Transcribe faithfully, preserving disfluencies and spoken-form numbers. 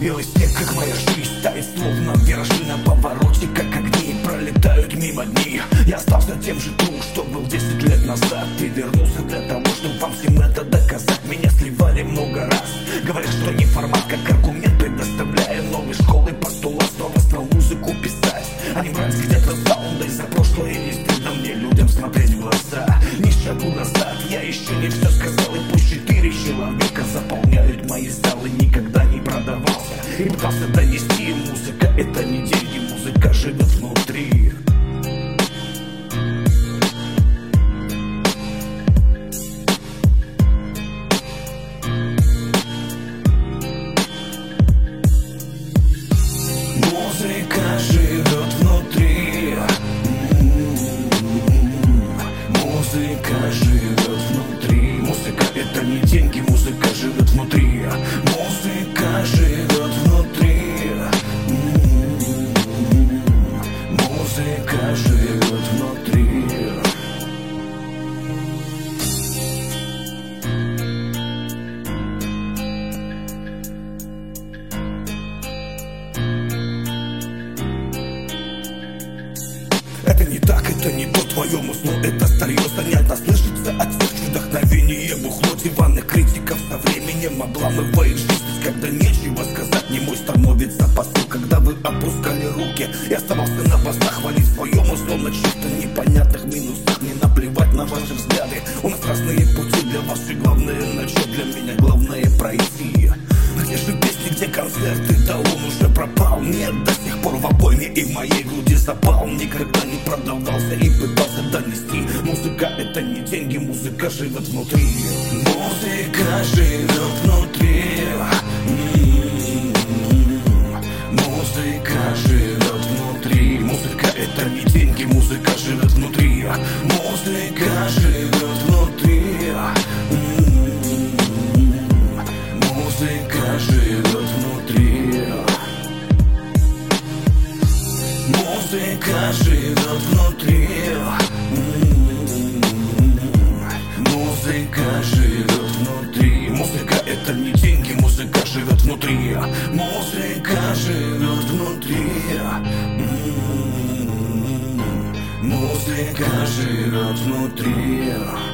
Белый снег, как моя жизнь, тает словно виражи на повороте, как огни пролетают мимо дни. Я остался тем же ту, что был десять лет назад, и вернулся для того, чтобы вам всем это доказать. Меня сливали много раз, говорят, что не формат, как аргумент, предоставляя новые школы постулат, снова стал музыку писать, а не брать где-то саундой за прошлое. Не стыдно мне людям смотреть в глаза, ни шагу назад, я еще не все сказал, и пусть четыре человека заполняют мои залы. Никогда не продавался и пытался донести: музыка — это не деньги, музыка живет внутри. Музыка живет внутри. Музыка живет внутри. Музыка — это не деньги, музыка живет внутри. Музыка живет внутри. Музыка живет внутри. Это не так, это не по твоему сну, это старье занятно слышится от всех вдохновение бухло диванных критиков со временем обламывает жизнь, когда нечего сказать. Не мой становится посыл, когда вы опускали руки и оставался на бастах, хвалить своем условно чисто непонятных минусах. Не наплевать на ваши взгляды, у нас разные пути, для вас и главное начать, для меня главное пройти. Где же песни, где концерты, да он уже пропал. Нет, до сих пор в обойме и в моей груди запал. Никогда не продавался и пытался донести: музыка — это не деньги, музыка живет внутри. Музыка живет внутри. Музыка живет внутри. Музыка — это не деньги, музыка живет внутри. Музыка живет внутри. Музыка живет внутри. Музыка живет внутри. Музыка живет внутри. Музыка — это не деньги, музыка живет внутри. Музыка живет внутри. Музыка живет внутри.